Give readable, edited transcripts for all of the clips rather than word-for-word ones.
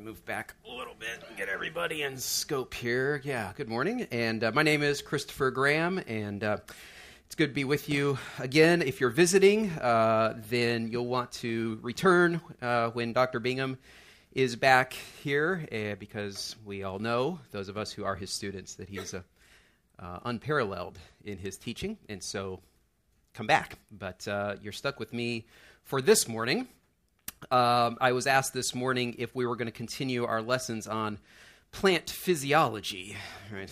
Move back a little bit and get everybody in scope here. Yeah, good morning. And my name is Christopher Graham, and it's good to be with you again. If you're visiting, then you'll want to return when Dr. Bingham is back here, because we all know, those of us who are his students, that he's unparalleled in his teaching, and so come back. But you're stuck with me for this morning. I was asked this morning if we were going to continue our lessons on plant physiology. Right?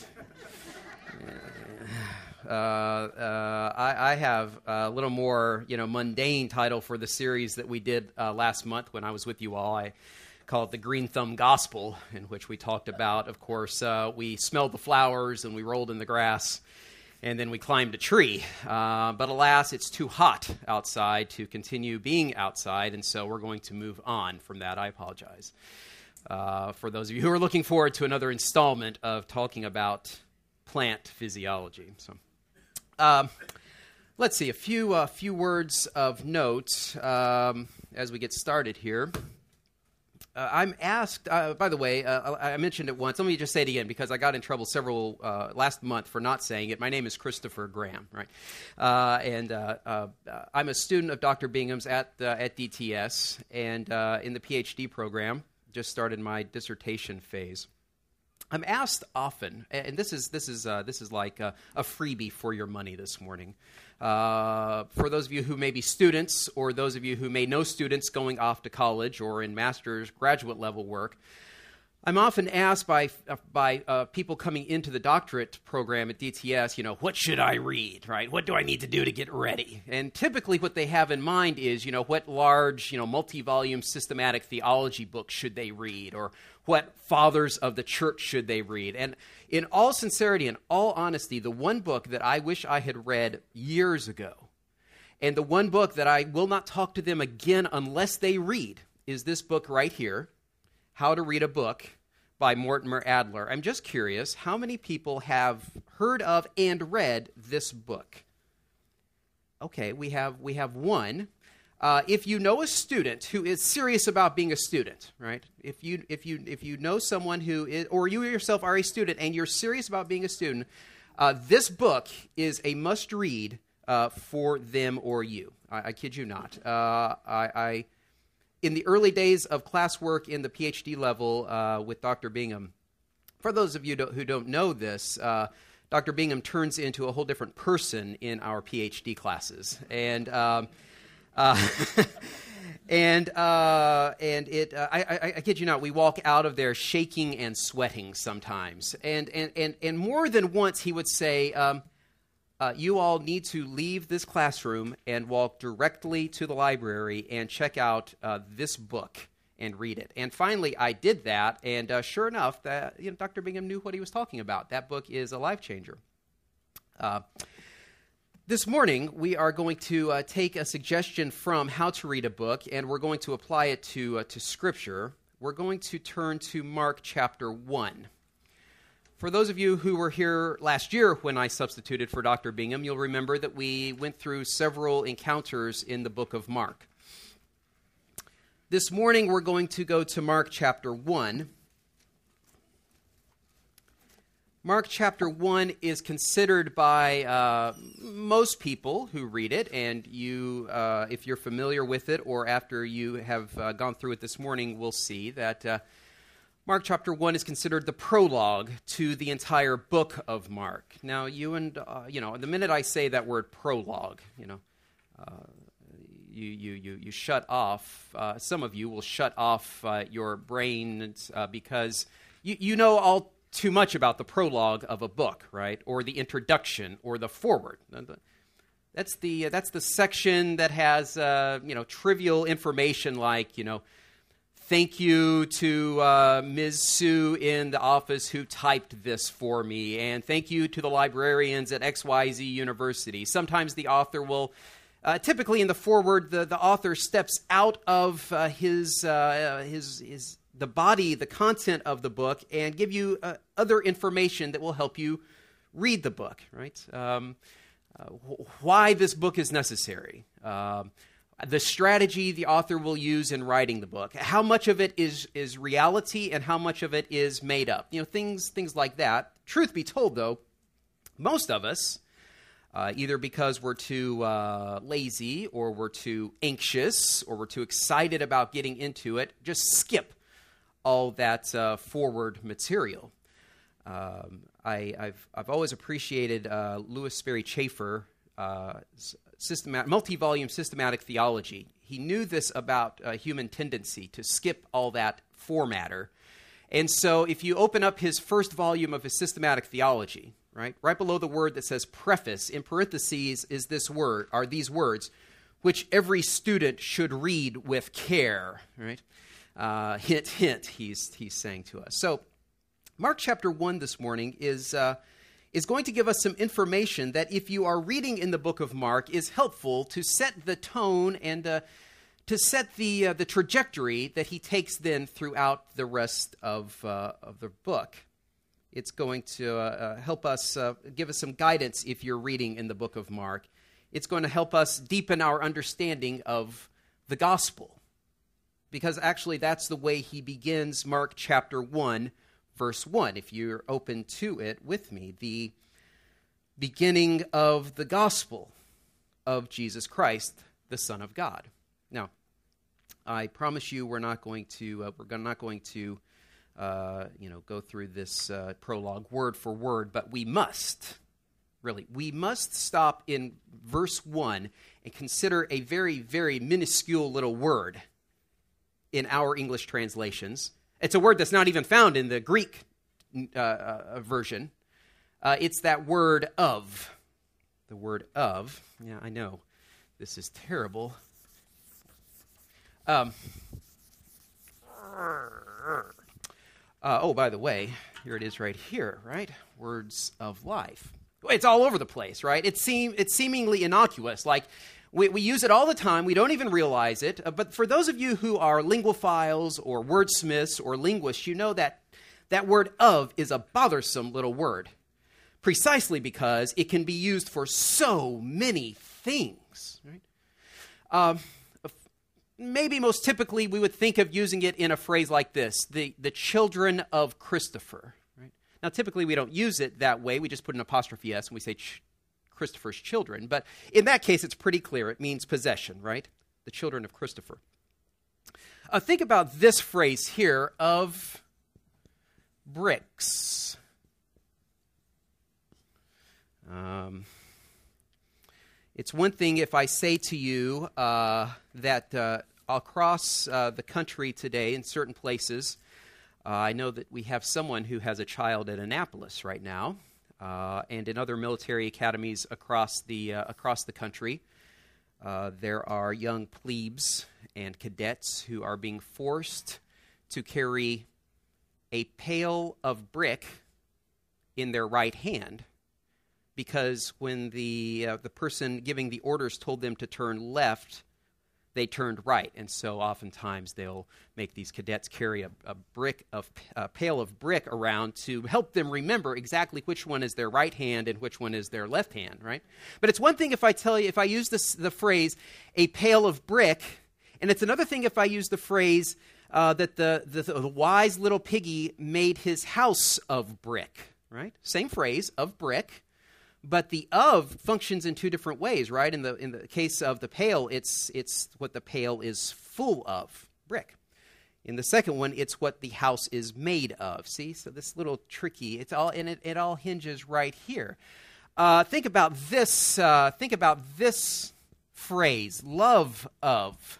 I have a little more, mundane title for the series that we did last month when I was with you all. I call it the Green Thumb Gospel, in which we talked about, of course, we smelled the flowers and we rolled in the grass, and then we climbed a tree. But alas, it's too hot outside to continue being outside, and so we're going to move on from that. I apologize. For those of you who are looking forward to another installment of talking about plant physiology. So, let's see, a few words of note as we get started here. I'm asked, by the way, I mentioned it once. Let me just say it again, because I got in trouble last month for not saying it. My name is Christopher Graham, right? And I'm a student of Dr. Bingham's at DTS, and in the PhD program, just started my dissertation phase. I'm asked often, and this is like a freebie for your money this morning. For those of you who may be students, or those of you who may know students going off to college or in master's graduate level work, I'm often asked by people coming into the doctorate program at DTS, what should I read, right? What do I need to do to get ready? And typically what they have in mind is, what large, multi-volume systematic theology books should they read, or what fathers of the church should they read? And in all sincerity and all honesty, the one book that I wish I had read years ago, and the one book that I will not talk to them again unless they read, is this book right here, How to Read a Book by Mortimer Adler. I'm just curious, how many people have heard of and read this book? Okay, we have one. If you know a student who is serious about being a student, right? If you know someone who is, or you yourself are a student and you're serious about being a student, this book is a must-read for them or you. I kid you not. In the early days of classwork in the PhD level with Dr. Bingham, for those of you who don't know this, Dr. Bingham turns into a whole different person in our PhD classes, and I kid you not, we walk out of there shaking and sweating sometimes, and more than once he would say, you all need to leave this classroom and walk directly to the library and check out this book and read it. And finally, I did that, and sure enough, Dr. Bingham knew what he was talking about. That book is a life changer. This morning, we are going to take a suggestion from How to Read a Book, and we're going to apply it to Scripture. We're going to turn to Mark chapter 1. For those of you who were here last year when I substituted for Dr. Bingham, you'll remember that we went through several encounters in the book of Mark. This morning, we're going to go to Mark chapter 1. Mark chapter 1 is considered by most people who read it, and you, if you're familiar with it, or after you have gone through it this morning, will see that Mark chapter 1 is considered the prologue to the entire book of Mark. Now, the minute I say that word prologue, you shut off, some of you will shut off your brains because you know all too much about the prologue of a book, right? Or the introduction or the foreword. That's the section that has trivial information like thank you to Ms. Sue in the office who typed this for me, and thank you to the librarians at XYZ University. Sometimes the author will, typically in the foreword, the author steps out of the body, the content of the book, and give you other information that will help you read the book, right? Why this book is necessary. the strategy the author will use in writing the book, how much of it is reality and how much of it is made up. Things like that. Truth be told, though, most of us, either because we're too lazy or we're too anxious or we're too excited about getting into it, just skip all that forward material. I've always appreciated Louis Sperry Chafer, multi-volume systematic theology. He knew this about human tendency to skip all that formatter. And so if you open up his first volume of his systematic theology, right below the word that says preface, in parentheses are these words, which every student should read with care, right? Hint, hint, he's saying to us. So Mark chapter 1 this morning is going to give us some information that, if you are reading in the book of Mark, is helpful to set the tone and to set the trajectory that he takes then throughout the rest of the book. It's going to help us, give us some guidance if you're reading in the book of Mark. It's going to help us deepen our understanding of the gospel, because actually that's the way he begins Mark chapter 1, verse 1, if you're open to it with me, the beginning of the gospel of Jesus Christ, the Son of God. Now, I promise you we're not going to go through this prologue word for word, but we must stop in verse 1 and consider a very, very minuscule little word in our English translations. It's a word that's not even found in the Greek version. It's that word of. The word of. Yeah, I know. This is terrible. By the way, here it is right here, right? Words of life. It's all over the place, right? It's seemingly innocuous. Like, we use it all the time. We don't even realize it. But for those of you who are linguophiles or wordsmiths or linguists, you know that that word of is a bothersome little word, precisely because it can be used for so many things. Right? Maybe most typically we would think of using it in a phrase like this, the children of Christopher. Right? Now, typically we don't use it that way. We just put an apostrophe S and we say Christopher's children. But in that case, it's pretty clear. It means possession, right? The children of Christopher. Think about this phrase here of bricks. It's one thing if I say to you that across the country today in certain places, I know that we have someone who has a child at Annapolis right now, and in other military academies across the country. There are young plebes and cadets who are being forced to carry a pail of brick in their right hand, because when the person giving the orders told them to turn left, they turned right. And so oftentimes they'll make these cadets carry a pail of brick around to help them remember exactly which one is their right hand and which one is their left hand, right? But it's one thing if I use the phrase, a pail of brick, and it's another thing if I use the phrase that the wise little piggy made his house of brick, right? Same phrase, of brick. But the of functions in two different ways, right? In the case of the pail, it's what the pail is full of, brick. In the second one, it's what the house is made of. See, so this little tricky. It's all and it all hinges right here. Think about this. Think about this phrase: love of.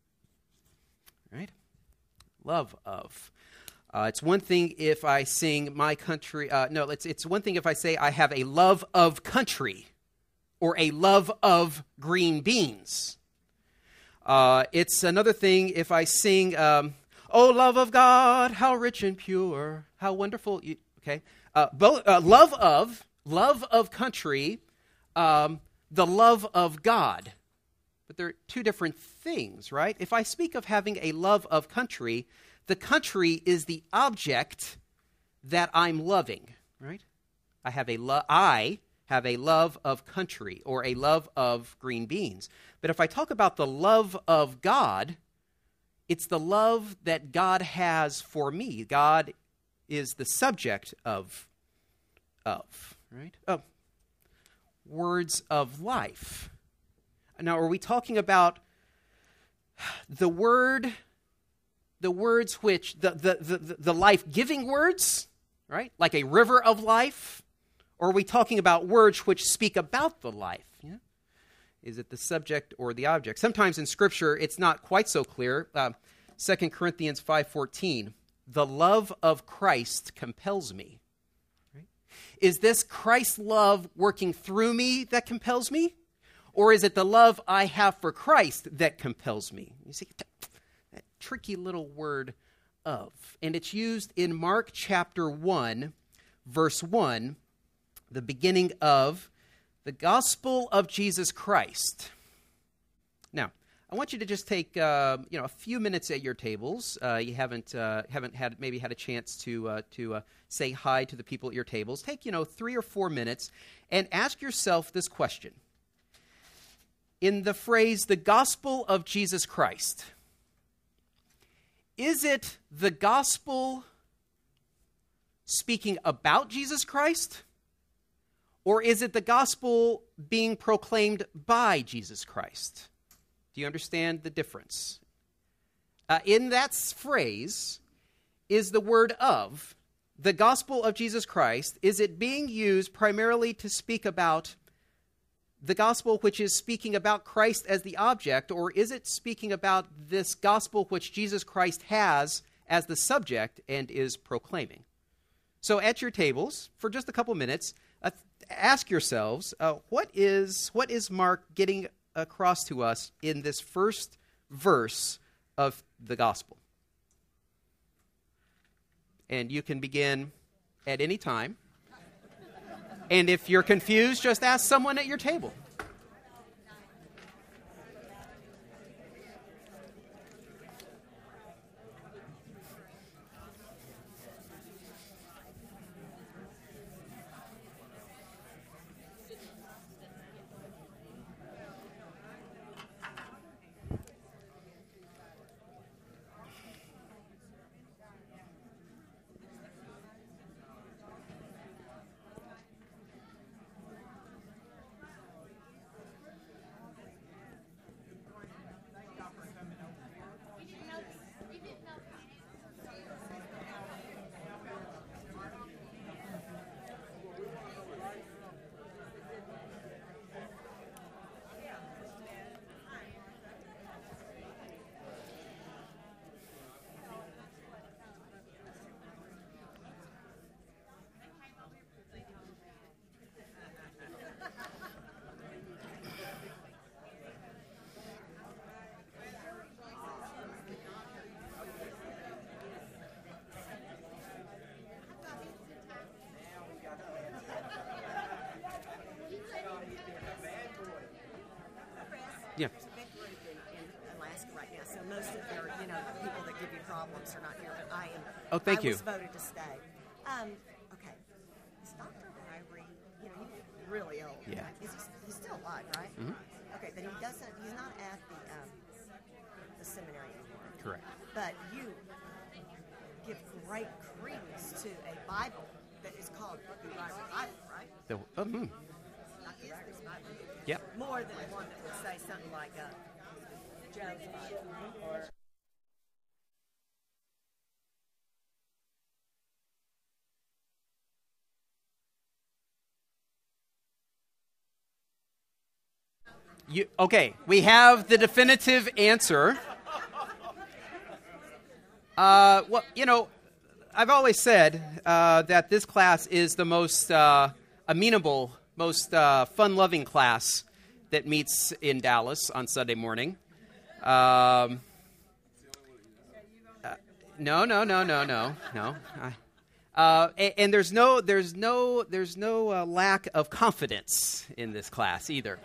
Right? Love of. It's one thing if I sing my country. It's one thing if I say I have a love of country or a love of green beans. It's another thing if I sing, "Oh, love of God, how rich and pure, how wonderful." Okay, love of country, the love of God. But they're two different things, right? If I speak of having a love of country, the country is the object that I'm loving, right? I have a love of country or a love of green beans. But if I talk about the love of God, it's the love that God has for me. God is the subject of right? Oh, words of life. Now, are we talking about the words which, the life-giving words, right? Like a river of life? Or are we talking about words which speak about the life? Yeah? Is it the subject or the object? Sometimes in Scripture, it's not quite so clear. 2 Corinthians 5:14, the love of Christ compels me. Right? Is this Christ's love working through me that compels me? Or is it the love I have for Christ that compels me? You see, that tricky little word of. And it's used in Mark chapter 1, verse 1, the beginning of the gospel of Jesus Christ. Now, I want you to just take a few minutes at your tables. You haven't had a chance to say hi to the people at your tables. Take 3 or 4 minutes and ask yourself this question. In the phrase, the gospel of Jesus Christ, is it the gospel speaking about Jesus Christ? Or is it the gospel being proclaimed by Jesus Christ? Do you understand the difference? In that phrase is the word of, the gospel of Jesus Christ. Is it being used primarily to speak about the gospel which is speaking about Christ as the object, or is it speaking about this gospel which Jesus Christ has as the subject and is proclaiming? So at your tables, for just a couple minutes, ask yourselves, what is Mark getting across to us in this first verse of the gospel? And you can begin at any time. And if you're confused, just ask someone at your table. Yeah. There's a big group in Alaska right now, so most of their, people that give you problems are not here, but I am. Oh, thank you. I was voted to stay. Okay. Is Dr. Ivory, he's really old. Yeah. Right? He's still alive, right? Mm-hmm. Okay, but he's not at the seminary anymore. Correct. But you give great credence to a Bible that is called the Ivory Bible, right? Not the Ivory's Bible. Yep. More than one that would say something like Joe's Bible or. Okay, we have the definitive answer. I've always said that this class is the most amenable, most fun-loving class that meets in Dallas on Sunday morning. No. And there's no lack of confidence in this class either.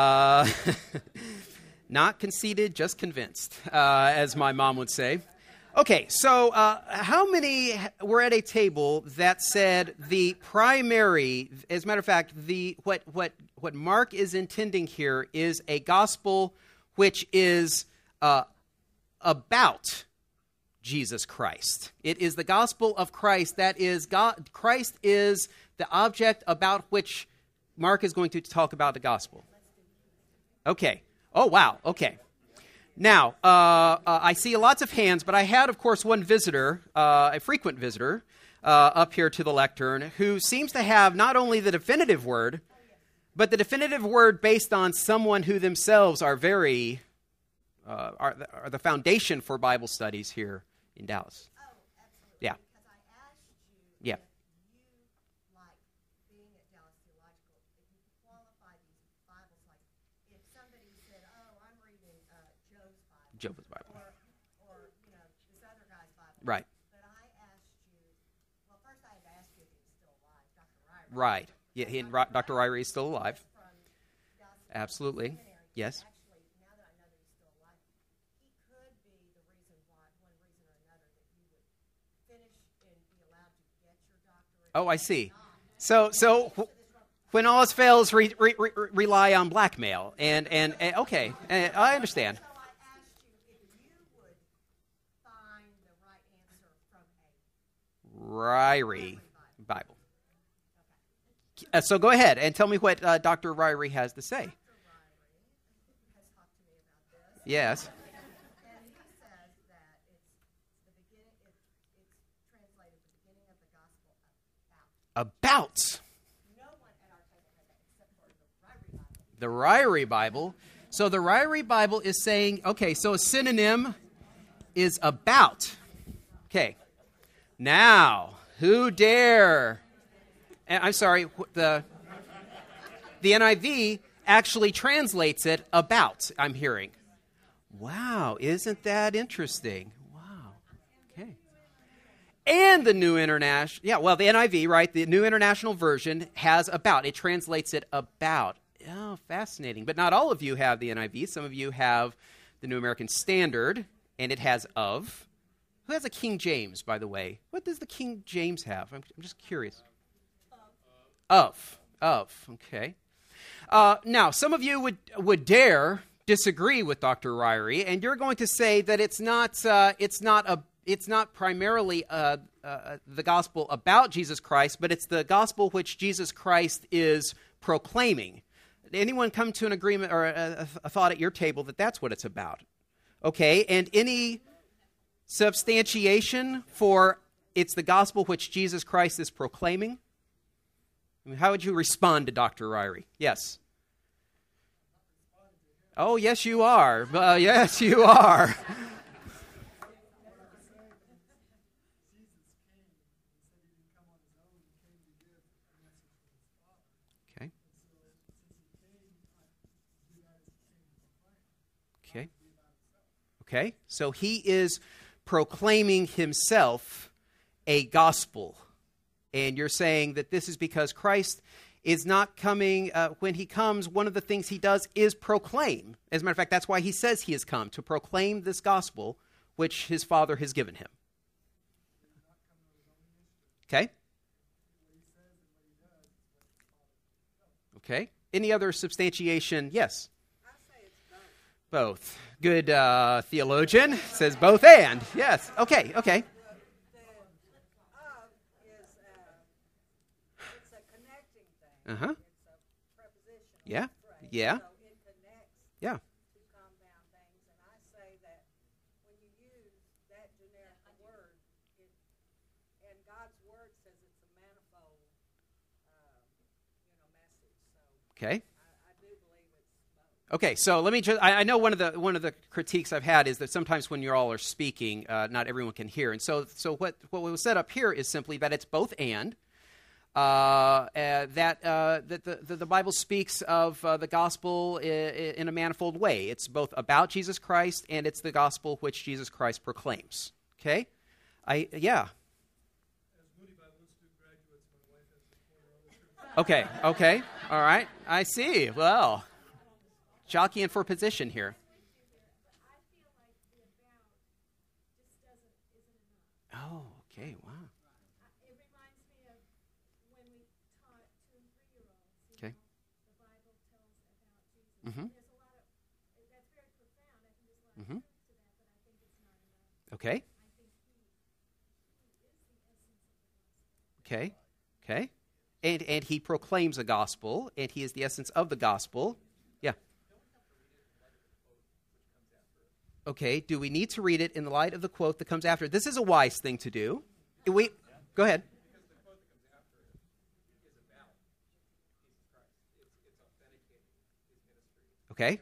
Not conceited, just convinced, as my mom would say. Okay, so how many were at a table that said the primary, as a matter of fact, what Mark is intending here is a gospel which is about Jesus Christ. It is the gospel of Christ. That is, Christ is the object about which Mark is going to talk about the gospel. Okay. Oh, wow. Okay. Now, I see lots of hands, but I had, of course, one visitor, a frequent visitor, up here to the lectern, who seems to have not only the definitive word, but the definitive word based on someone who themselves are very, are the foundation for Bible studies here in Dallas. Oh, absolutely. Yeah. Because I asked you Yeah. you like being at Dallas Theological, if you could qualify these Bibles, like if somebody said, oh, I'm reading Joe's Bible. Job's Bible. Or this other guy's Bible. Right. But I asked you, well, first I had to ask you if he was still alive, Dr. Ryrie. Right. Yeah, Dr. Ryrie is still alive. From Gospel Absolutely. Seminary. Yes. Actually, now that I know that he's still alive, he could be the reason why, one reason or another, that you would finish and be allowed to get your doctorate. Oh, I see. So when all else fails, rely on blackmail. And okay, I understand. So I asked you if you would find the right answer from a Ryrie Bible. So go ahead and tell me what Dr. Ryrie has to say. has talked to me about this. Yes. And he says that it's the beginning, it's translated the beginning of the gospel about. About No one at our table had that except for the Ryrie Bible. the Ryrie Bible. So the Ryrie Bible is saying, okay, so a synonym is about. Okay. Now, who dare? I'm sorry, the NIV actually translates it about, I'm hearing. Wow, isn't that interesting? Wow. Okay. And the New International, the NIV, right, the New International Version has about. It translates it about. Oh, fascinating. But not all of you have the NIV. Some of you have the New American Standard, and it has of. Who has a King James, by the way? What does the King James have? I'm just curious. Of. Okay. Now, some of you would dare disagree with Dr. Ryrie, and you're going to say that it's not primarily the gospel about Jesus Christ, but it's the gospel which Jesus Christ is proclaiming. Did anyone come to an agreement or a thought at your table that that's what it's about? Okay, and any substantiation for it's the gospel which Jesus Christ is proclaiming? I mean, how would you respond to Dr. Ryrie? Yes. Oh, yes, you are. Yes, you are. Okay. Okay. Okay. So he is proclaiming himself a gospel. And you're saying that this is because Christ is not coming. When he comes, one of the things he does is proclaim. As a matter of fact, that's why he says he has come, to proclaim this gospel which his Father has given him. Okay? Okay. Any other substantiation? Yes? I say it's Both. both. Good theologian says both and. Yes. Okay. Of is it's a connecting thing. Uh-huh. It's a prepositional Yeah. phrase. Yeah. So it connects Yeah. two compound things, and I say that when you use that generic word, and God's word says it's a manifold, message. So Okay. I do believe it's both. Okay, so let me just, I know one of the critiques I've had is that sometimes when you all are speaking, not everyone can hear. And so what was set up here is simply that it's both and, that the Bible speaks of the gospel in a manifold way. It's both about Jesus Christ and it's the gospel which Jesus Christ proclaims. Okay? Yeah. Okay, all right. I see. Well, jockeying for position here. I feel like the about just doesn't, Okay, wow. It reminds me of when we taught 2 and 3-year-olds. Okay. The Bible tells about Jesus. Mm-hmm. There's a lot of, that's very profound. I think there's a lot of Mm-hmm. truth to that, but I think it's not enough. Okay. I think he is the essence of the gospel. Okay. Okay. And he proclaims a gospel, and he is the essence of the gospel. Yeah. Okay, do we need to read it in the light of the quote that comes after? This is a wise thing to do. Go ahead. Okay.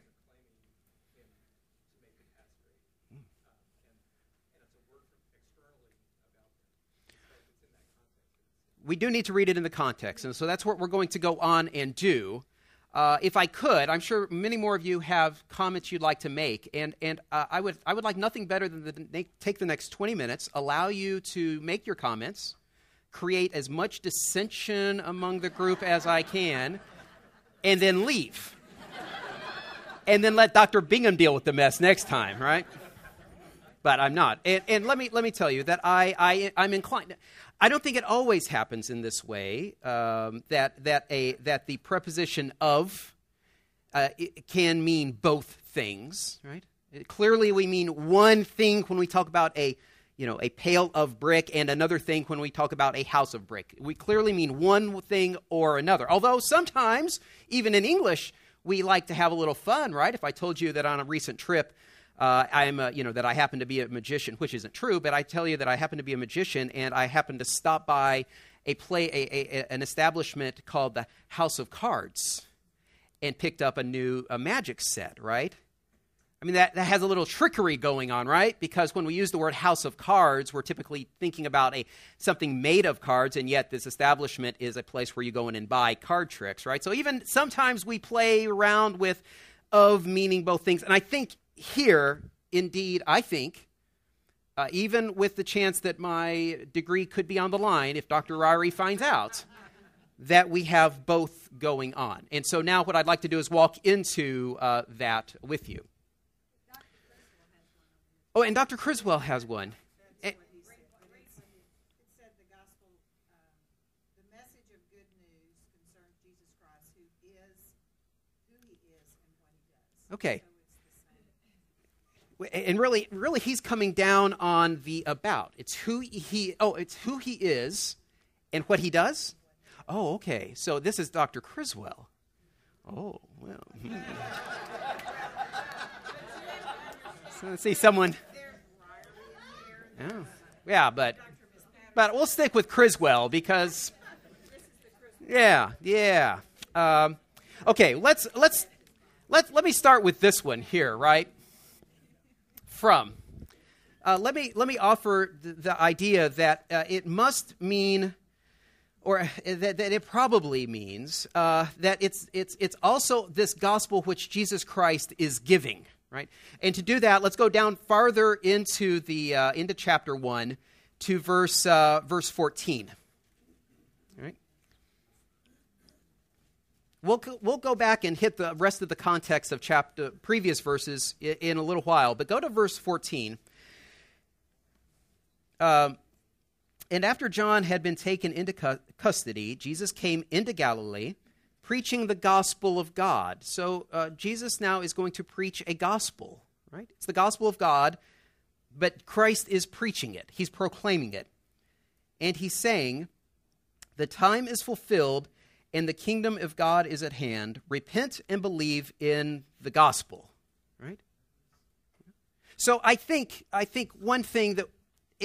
We do need to read it in the context, and so that's what we're going to go on and do. If I could, I'm sure many more of you have comments you'd like to make, and I would like nothing better than to take the next 20 minutes, allow you to make your comments, create as much dissension among the group as I can, and then leave. And then let Dr. Bingham deal with the mess next time, right? But I'm not. And let me tell you that I'm inclined. I don't think it always happens in this way. That the preposition of it can mean both things, right? Clearly, we mean one thing when we talk about a pail of brick, and another thing when we talk about a house of brick. We clearly mean one thing or another. Although sometimes, even in English, we like to have a little fun, right? If I told you that on a recent trip, that I happen to be a magician, which isn't true, but I tell you that I happen to be a magician, and I happen to stop by an establishment called the House of Cards, and picked up a magic set, right? I mean, that has a little trickery going on, right? Because when we use the word House of Cards, we're typically thinking about something made of cards, and yet this establishment is a place where you go in and buy card tricks, right? So even sometimes we play around with of meaning both things, and I think here, indeed, even with the chance that my degree could be on the line if Dr. Ryrie finds out, that we have both going on. And so now what I'd like to do is walk into that with you. Oh, and Dr. Criswell has one. It said the gospel, the message of good news concerns Jesus Christ, who he is, and what he does. Okay. So it's the same. And really, he's coming down on the about. It's who he is and what he does. Oh, okay. So this is Dr. Criswell. Oh, well. So let's see someone. Oh, yeah, but we'll stick with Criswell because. Yeah. Okay, let me start with this one here, right? From. Let me offer the idea that it must mean, or that it probably means that it's also this gospel which Jesus Christ is giving, right? And to do that, let's go down farther into into chapter 1 to verse 14. All right. We'll go back and hit the rest of the context of previous verses in a little while, but go to verse 14. And after John had been taken into custody, Jesus came into Galilee, preaching the gospel of God. So Jesus now is going to preach a gospel, right? It's the gospel of God, but Christ is preaching it. He's proclaiming it. And he's saying, the time is fulfilled and the kingdom of God is at hand. Repent and believe in the gospel, right? So I think one thing that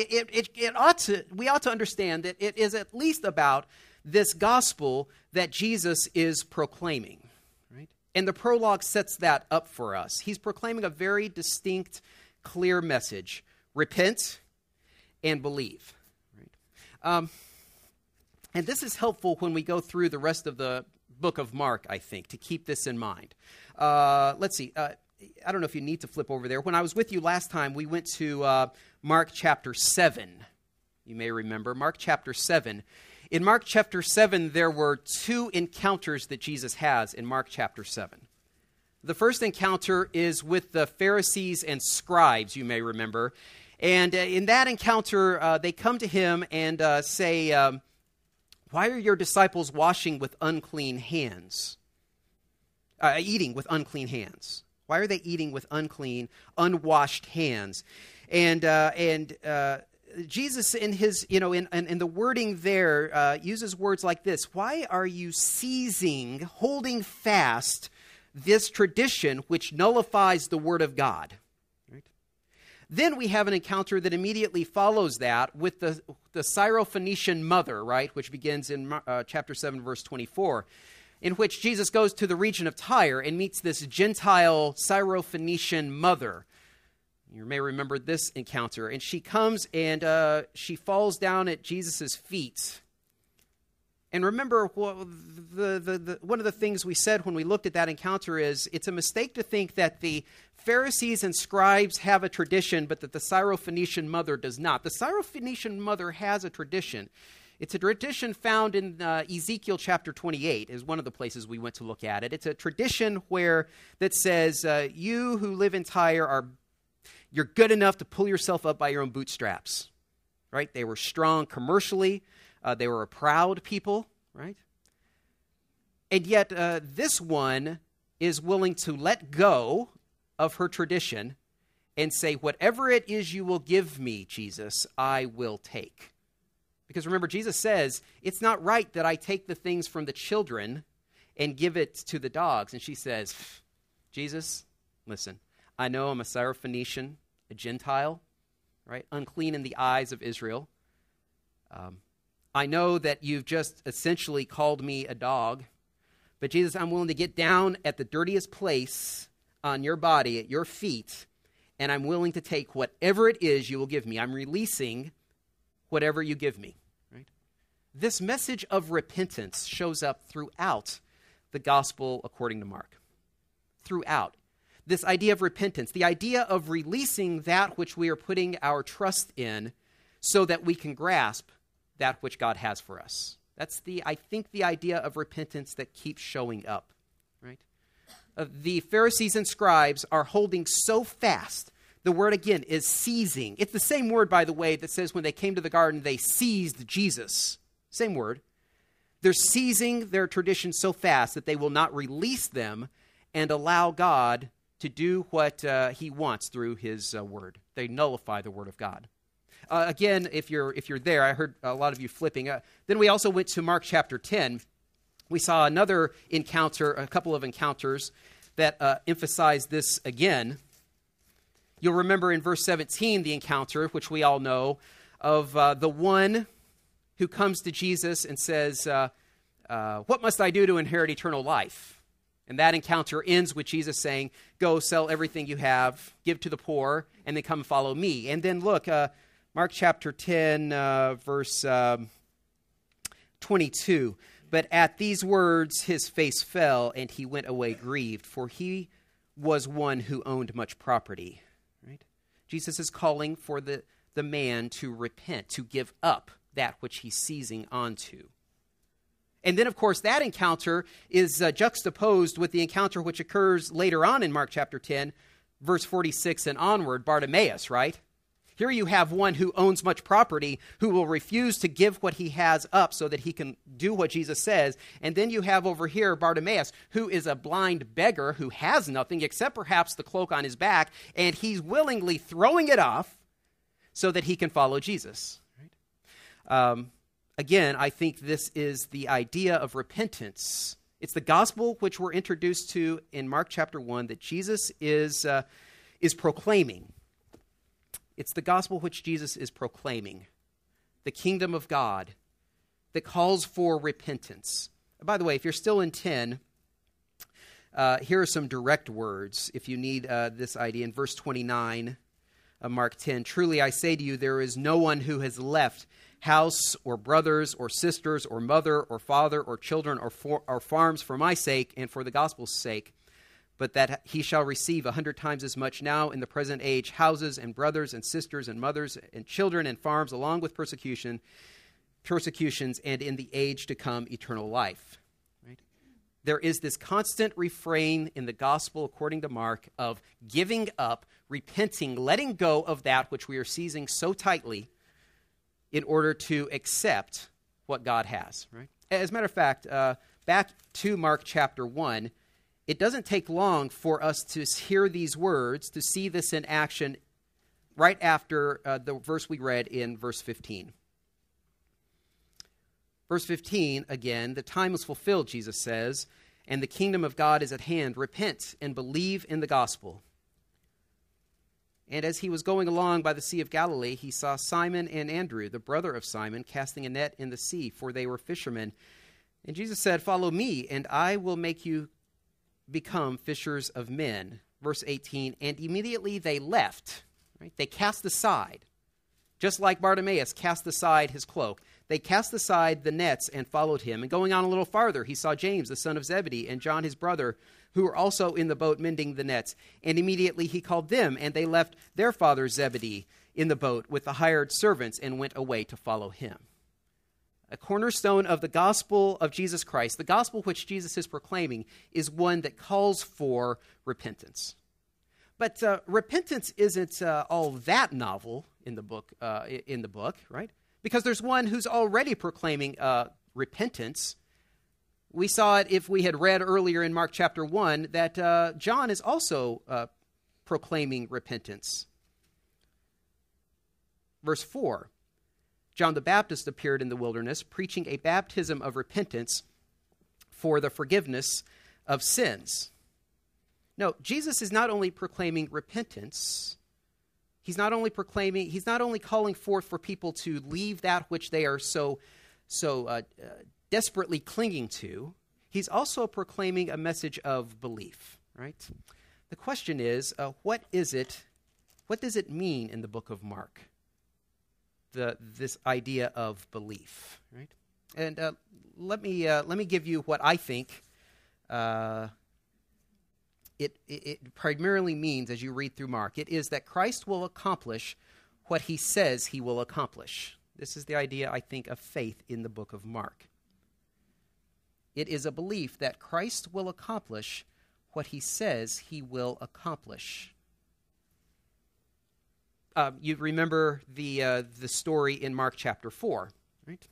we ought to understand that it is at least about this gospel that Jesus is proclaiming, right? And the prologue sets that up for us. He's proclaiming a very distinct, clear message: repent and believe, right? And this is helpful when we go through the rest of the book of Mark, I think, to keep this in mind. Let's see. I don't know if you need to flip over there. When I was with you last time, we went to Mark chapter 7. You may remember Mark chapter 7. In Mark chapter 7, there were two encounters that Jesus has in Mark chapter 7. The first encounter is with the Pharisees and scribes, you may remember. And in that encounter, they come to him and say, why are your disciples washing with unclean hands? Eating with unclean hands. Why are they eating with unclean, unwashed hands? And Jesus, in his, in the wording there, uses words like this: why are you seizing, holding fast this tradition which nullifies the word of God? Right? Then we have an encounter that immediately follows that with the Syrophoenician mother, right, which begins in chapter 7, verse 24, in which Jesus goes to the region of Tyre and meets this Gentile Syrophoenician mother. You may remember this encounter. And she comes and she falls down at Jesus' feet. And remember, one of the things we said when we looked at that encounter is it's a mistake to think that the Pharisees and scribes have a tradition, but that the Syrophoenician mother does not. The Syrophoenician mother has a tradition. It's a tradition found in Ezekiel chapter 28 is one of the places we went to look at it. It's a tradition that says, you who live in Tyre you're good enough to pull yourself up by your own bootstraps, right? They were strong commercially. They were a proud people, right? And yet this one is willing to let go of her tradition and say, whatever it is you will give me, Jesus, I will take. Because remember, Jesus says, it's not right that I take the things from the children and give it to the dogs. And she says, Jesus, listen, I know I'm a Syrophoenician, a Gentile, right? Unclean in the eyes of Israel. I know that you've just essentially called me a dog, but Jesus, I'm willing to get down at the dirtiest place on your body, at your feet, and I'm willing to take whatever it is you will give me. I'm releasing whatever you give me, right? This message of repentance shows up throughout the gospel according to Mark. Throughout. This idea of repentance, the idea of releasing that which we are putting our trust in so that we can grasp that which God has for us. That's the idea of repentance that keeps showing up, right? The Pharisees and scribes are holding so fast. The word, again, is seizing. It's the same word, by the way, that says when they came to the garden, they seized Jesus. Same word. They're seizing their tradition so fast that they will not release them and allow God to do what he wants through his word. They nullify the word of God. Again, if you're there, I heard a lot of you flipping. Then we also went to Mark chapter 10. We saw another encounter, a couple of encounters that emphasize this again. You'll remember in verse 17 the encounter, which we all know, of the one who comes to Jesus and says, what must I do to inherit eternal life? And that encounter ends with Jesus saying, go sell everything you have, give to the poor, and then come follow me. And then look, Mark chapter 10, verse 22. But at these words his face fell, and he went away grieved, for he was one who owned much property. Right? Jesus is calling for the man to repent, to give up that which he's seizing onto. And then, of course, that encounter is juxtaposed with the encounter which occurs later on in Mark chapter 10, verse 46 and onward, Bartimaeus, right? Here you have one who owns much property who will refuse to give what he has up so that he can do what Jesus says. And then you have over here Bartimaeus, who is a blind beggar who has nothing except perhaps the cloak on his back, and he's willingly throwing it off so that he can follow Jesus. Right? Again, I think this is the idea of repentance. It's the gospel which we're introduced to in Mark chapter 1 that Jesus is proclaiming. It's the gospel which Jesus is proclaiming, the kingdom of God that calls for repentance. By the way, if you're still in 10, here are some direct words if you need this idea. In verse 29 of Mark 10, truly I say to you, there is no one who has left house or brothers or sisters or mother or father or children or farms for my sake and for the gospel's sake, but that he shall receive 100 times as much now in the present age, houses and brothers and sisters and mothers and children and farms, along with persecutions, and in the age to come, eternal life. Right? there is this constant refrain in the gospel, according to Mark, of giving up, repenting, letting go of that which we are seizing so tightly in order to accept what God has, right? As a matter of fact, back to Mark chapter 1, it doesn't take long for us to hear these words, to see this in action right after the verse we read in verse 15. Verse 15, again, the time is fulfilled, Jesus says, and the kingdom of God is at hand. Repent and believe in the gospel. And as he was going along by the Sea of Galilee, he saw Simon and Andrew, the brother of Simon, casting a net in the sea, for they were fishermen. And Jesus said, "Follow me, and I will make you become fishers of men." Verse 18, and immediately they left. Right? They cast aside, just like Bartimaeus cast aside his cloak. They cast aside the nets and followed him. And going on a little farther, he saw James, the son of Zebedee, and John his brother, who were also in the boat mending the nets. And immediately he called them, and they left their father Zebedee in the boat with the hired servants and went away to follow him. A cornerstone of the gospel of Jesus Christ, the gospel which Jesus is proclaiming, is one that calls for repentance. But repentance isn't all that novel in the book, right? Because there's one who's already proclaiming repentance. We saw it if we had read earlier in Mark chapter 1 that John is also proclaiming repentance. Verse 4, John the Baptist appeared in the wilderness, preaching a baptism of repentance for the forgiveness of sins. No, Jesus is not only proclaiming repentance, he's not only calling forth for people to leave that which they are so desperately clinging to. He's also proclaiming a message of belief, right? The question is, what does it mean in the book of Mark? This idea of belief, right? And let me give you what I think it primarily means as you read through Mark. It is that Christ will accomplish what he says he will accomplish. This is the idea, I think, of faith in the book of Mark. It is a belief that Christ will accomplish what he says he will accomplish. You remember the story in Mark chapter 4, right?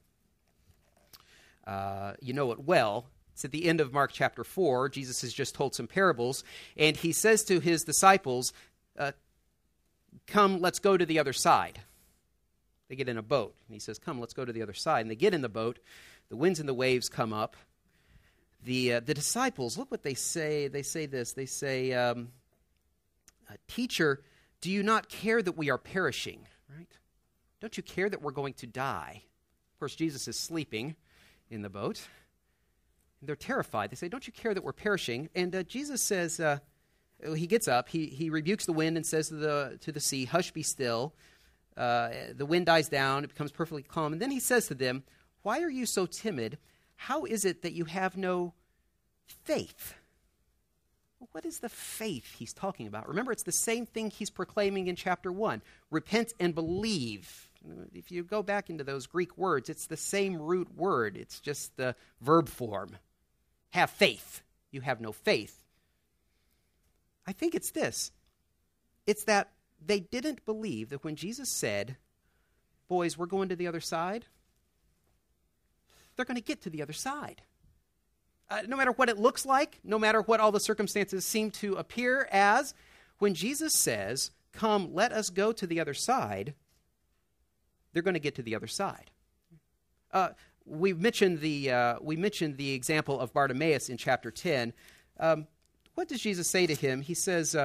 You know it well. It's at the end of Mark chapter 4. Jesus has just told some parables, and he says to his disciples, "Come, let's go to the other side." They get in a boat, and he says, "Come, let's go to the other side." And they get in the boat. The winds and the waves come up. The disciples, look what they say. They say this. They say, "Teacher, do you not care that we are perishing?" Right? Don't you care that we're going to die? Of course, Jesus is sleeping in the boat. And they're terrified. They say, "Don't you care that we're perishing?" And Jesus says, he gets up, he rebukes the wind and says to the sea, "Hush, be still." The wind dies down, it becomes perfectly calm. And then he says to them, "Why are you so timid? How is it that you have no faith?" Well, what is the faith he's talking about? Remember, it's the same thing he's proclaiming in chapter 1. Repent and believe. If you go back into those Greek words, it's the same root word. It's just the verb form. Have faith. You have no faith. I think it's this. It's that they didn't believe that when Jesus said, "Boys, we're going to the other side," they're going to get to the other side. No matter what it looks like, no matter what all the circumstances seem to appear as, when Jesus says, "Come, let us go to the other side," they're going to get to the other side. We mentioned the example of Bartimaeus in chapter 10. What does Jesus say to him? He says,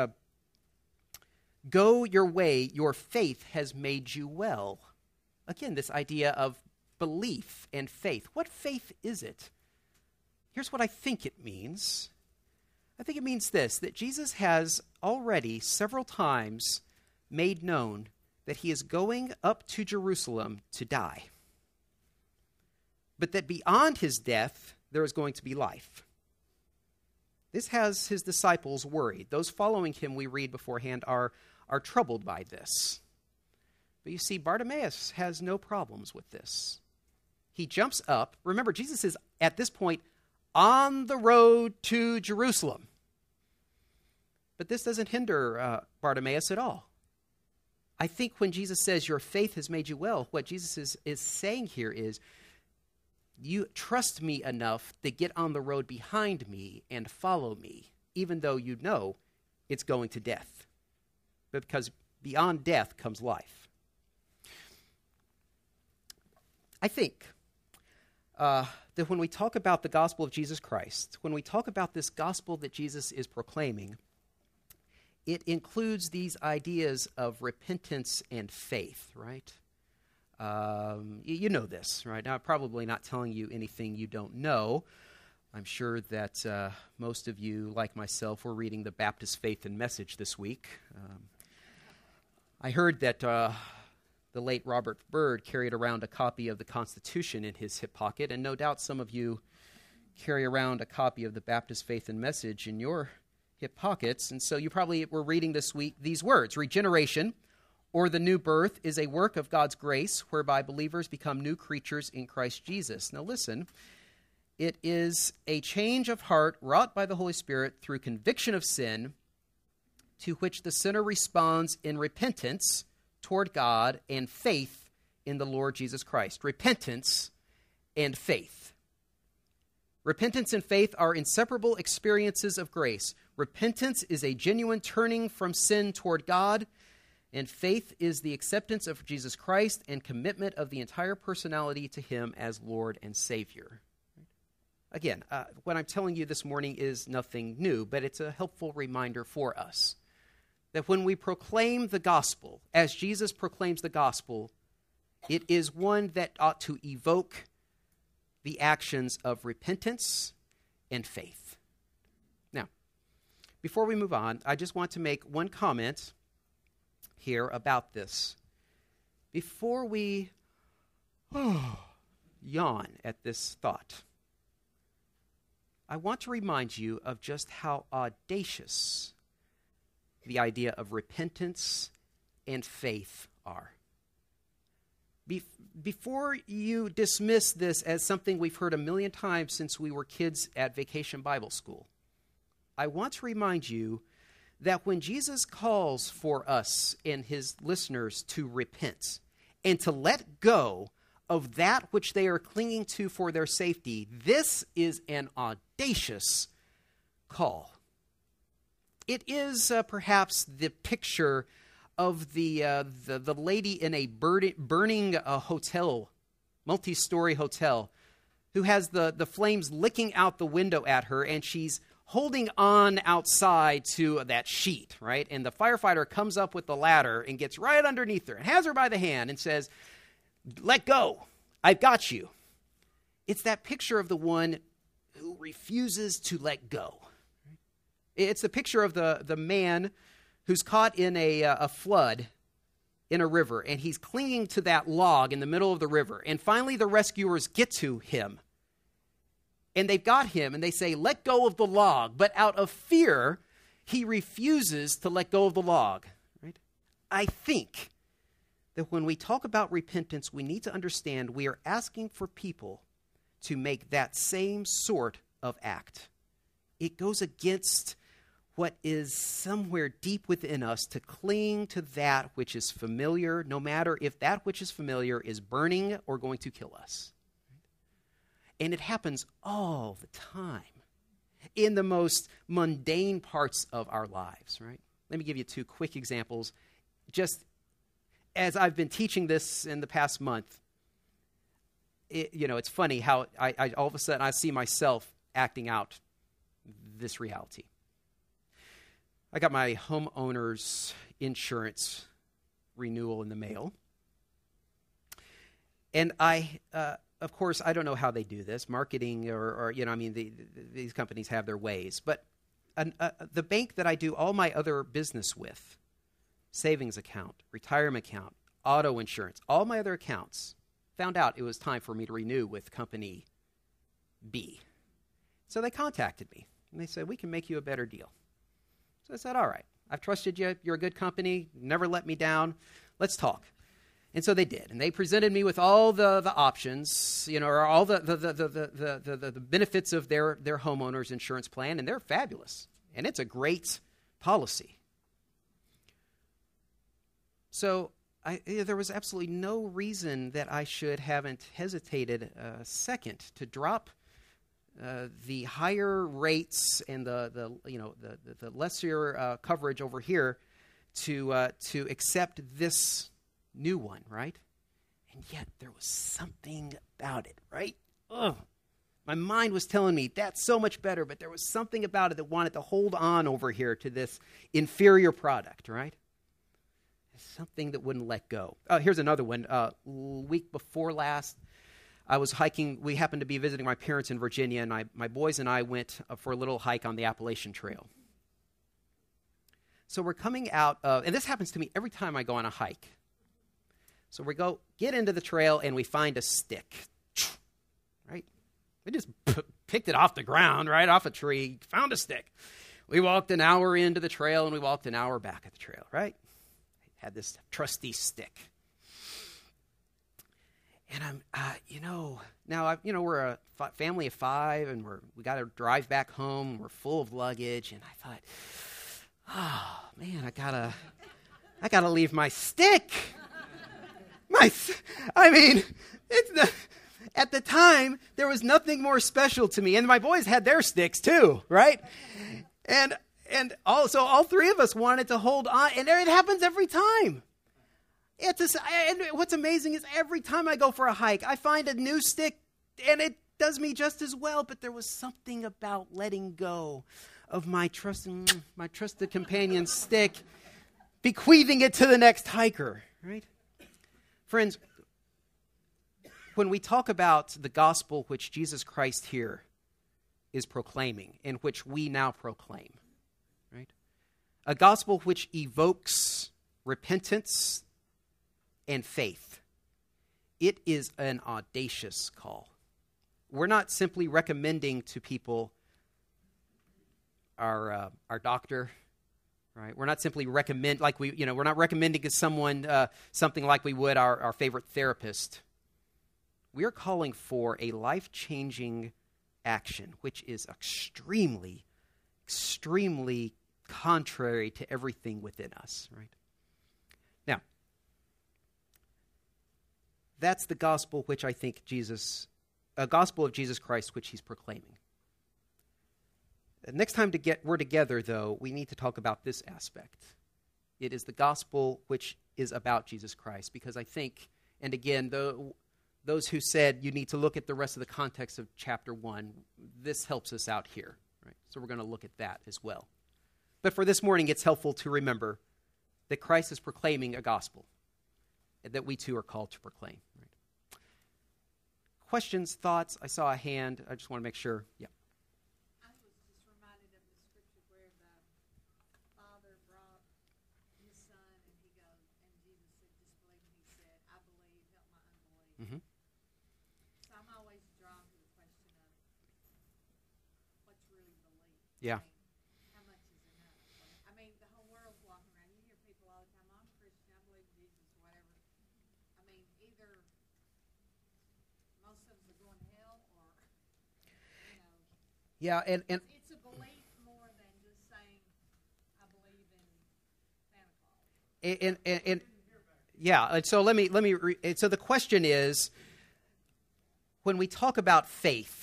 "Go your way, your faith has made you well." Again, this idea of belief and faith. What faith is it? Here's what I think it means. I think it means this, that Jesus has already several times made known that he is going up to Jerusalem to die, but that beyond his death, there is going to be life. This has his disciples worried. Those following him, we read beforehand, are troubled by this. But you see, Bartimaeus has no problems with this. He jumps up. Remember, Jesus is, at this point, on the road to Jerusalem. But this doesn't hinder Bartimaeus at all. I think when Jesus says, your faith has made you well, what Jesus is saying here is, you trust me enough to get on the road behind me and follow me, even though you know it's going to death. Because beyond death comes life. I think that when we talk about the gospel of Jesus Christ, when we talk about this gospel that Jesus is proclaiming, it includes these ideas of repentance and faith, right? You know this, right? Now, I'm probably not telling you anything you don't know. I'm sure that most of you, like myself, were reading the Baptist Faith and Message this week. I heard that the late Robert Byrd carried around a copy of the Constitution in his hip pocket, and no doubt some of you carry around a copy of the Baptist Faith and Message in your hip pockets, and so you probably were reading this week these words: regeneration, or the new birth, is a work of God's grace whereby believers become new creatures in Christ Jesus. Now listen, it is a change of heart wrought by the Holy Spirit through conviction of sin, to which the sinner responds in repentance toward God and faith in the Lord Jesus Christ. Repentance and faith. Repentance and faith are inseparable experiences of grace. Repentance is a genuine turning from sin toward God, and faith is the acceptance of Jesus Christ and commitment of the entire personality to him as Lord and Savior. Again, what I'm telling you this morning is nothing new, but it's a helpful reminder for us that when we proclaim the gospel, as Jesus proclaims the gospel, it is one that ought to evoke the actions of repentance and faith. Now, before we move on, I just want to make one comment here about this. Before we yawn at this thought, I want to remind you of just how audacious the idea of repentance and faith are. Before you dismiss this as something we've heard a million times since we were kids at Vacation Bible School, I want to remind you that when Jesus calls for us and his listeners to repent and to let go of that which they are clinging to for their safety, this is an audacious call. It is perhaps the picture of the lady in a burning hotel, multi-story hotel, who has the flames licking out the window at her, and she's holding on outside to that sheet, right? And the firefighter comes up with the ladder and gets right underneath her and has her by the hand and says, "Let go. I've got you." It's that picture of the one who refuses to let go. It's the picture of the man who's caught in a flood in a river, and he's clinging to that log in the middle of the river. And finally the rescuers get to him. And they've got him, and they say, "Let go of the log." But out of fear, he refuses to let go of the log. Right? I think that when we talk about repentance, we need to understand we are asking for people to make that same sort of act. It goes against what is somewhere deep within us to cling to that which is familiar, no matter if that which is familiar is burning or going to kill us. And it happens all the time in the most mundane parts of our lives, right? Let me give you two quick examples. Just as I've been teaching this in the past month, it's funny how I all of a sudden I see myself acting out this reality. I got my homeowner's insurance renewal in the mail. And of course, I don't know how they do this, marketing or these companies have their ways. But the bank that I do all my other business with, savings account, retirement account, auto insurance, all my other accounts, found out it was time for me to renew with company B. So they contacted me, and they said, "We can make you a better deal." So I said, "All right, I've trusted you. You're a good company. Never let me down. Let's talk." And so they did, and they presented me with all the options, or all the benefits of their homeowner's insurance plan, and they're fabulous, and it's a great policy. So there was absolutely no reason that I should haven't hesitated a second to drop the higher rates and the lesser coverage over here to accept this new one, right? And yet there was something about it, right? Ugh. My mind was telling me that's so much better, but there was something about it that wanted to hold on over here to this inferior product, right? Something that wouldn't let go. Here's another one. Week before last, I was hiking. We happened to be visiting my parents in Virginia, and my boys and I went for a little hike on the Appalachian Trail. So we're coming out of, and this happens to me every time I go on a hike. So we get into the trail, and we find a stick, right? We just picked it off the ground, right, off a tree, found a stick. We walked an hour into the trail, and we walked an hour back at the trail, right? Had this trusty stick. And I'm, we're a family of 5, and we got to drive back home. We're full of luggage, and I thought, oh man, I gotta leave my stick. At the time, there was nothing more special to me, and my boys had their sticks too, right? And also, all 3 of us wanted to hold on, and it happens every time. And what's amazing is every time I go for a hike, I find a new stick, and it does me just as well. But there was something about letting go of my trusted companion's stick, bequeathing it to the next hiker, right? Friends, when we talk about the gospel which Jesus Christ here is proclaiming, and which we now proclaim, right? A gospel which evokes repentance and faith. It is an audacious call. We're not simply recommending to people our doctor, right? We're not simply we're not recommending to someone something like we would our favorite therapist. We are calling for a life-changing action, which is extremely, extremely contrary to everything within us, right? Now, that's the gospel which I think a gospel of Jesus Christ which he's proclaiming. Next time we're together, though, we need to talk about this aspect. It is the gospel which is about Jesus Christ, because I think, and again, those who said you need to look at the rest of the context of chapter 1, this helps us out here, right? So we're going to look at that as well. But for this morning, it's helpful to remember that Christ is proclaiming a gospel, and that we too are called to proclaim. Right? Questions, thoughts? I saw a hand. I just want to make sure. Yeah. I was just reminded of the scripture where the father brought his son, and he goes, and Jesus said, "Just believe." And he said, "I believe, help my unbelief." Mm-hmm. So I'm always drawn to the question of what's really belief. Yeah. How much is enough? I mean, the whole world's walking around. You hear people all the time, "I'm a Christian, I believe in Jesus," or whatever. I mean, either most of us are going to hell, or Yeah, and it's a belief more than just saying, "I believe in Santa Claus." and yeah. And so let me. So the question is, when we talk about faith,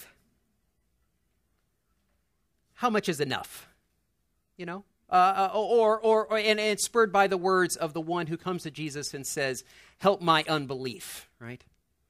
how much is enough? And it's spurred by the words of the one who comes to Jesus and says, "Help my unbelief." Right.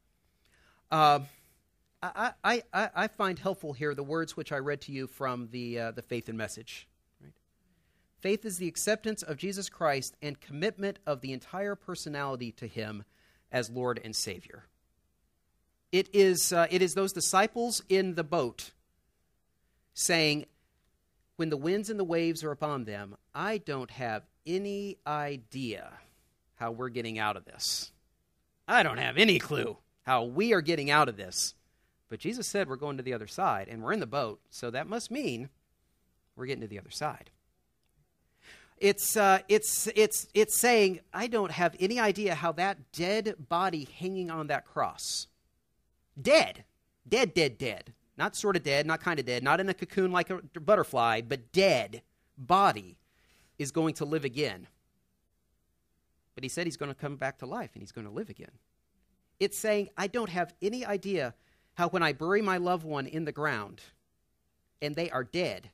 I find helpful here the words which I read to you from the Faith and Message. Right? Faith is the acceptance of Jesus Christ and commitment of the entire personality to him as Lord and Savior. It is those disciples in the boat saying, when the winds and the waves are upon them, I don't have any idea how we're getting out of this. I don't have any clue how we are getting out of this. But Jesus said we're going to the other side, and we're in the boat, so that must mean we're getting to the other side. It's saying, I don't have any idea how that dead body hanging on that cross, dead, not sort of dead, not kind of dead, not in a cocoon like a butterfly, but dead body is going to live again. But he said he's going to come back to life and he's going to live again. It's saying, I don't have any idea how when I bury my loved one in the ground and they are dead,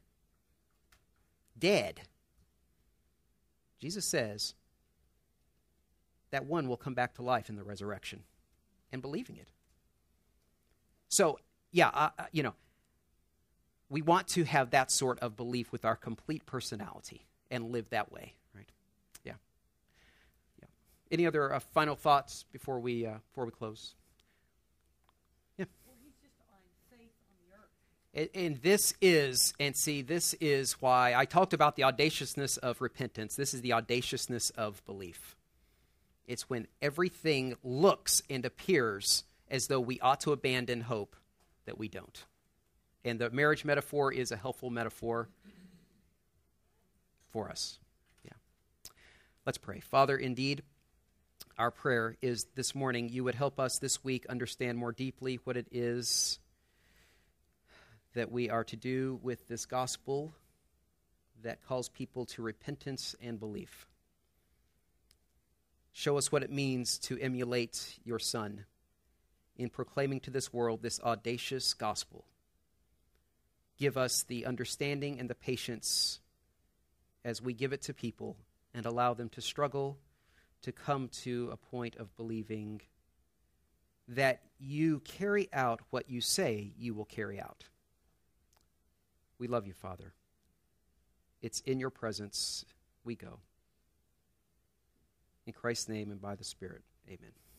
Jesus says that one will come back to life in the resurrection, and believing it. So, we want to have that sort of belief with our complete personality and live that way, right? Yeah. Any other final thoughts before we close? Yeah. Well, he's just on faith on the earth. And this is why I talked about the audaciousness of repentance. This is the audaciousness of belief. It's when everything looks and appears as though we ought to abandon hope that we don't. And the marriage metaphor is a helpful metaphor for us. Yeah. Let's pray. Father, indeed, our prayer is this morning you would help us this week understand more deeply what it is that we are to do with this gospel that calls people to repentance and belief. Show us what it means to emulate your Son in proclaiming to this world this audacious gospel. Give us the understanding and the patience as we give it to people and allow them to struggle to come to a point of believing that you carry out what you say you will carry out. We love you, Father. It's in your presence we go. In Christ's name and by the Spirit, amen.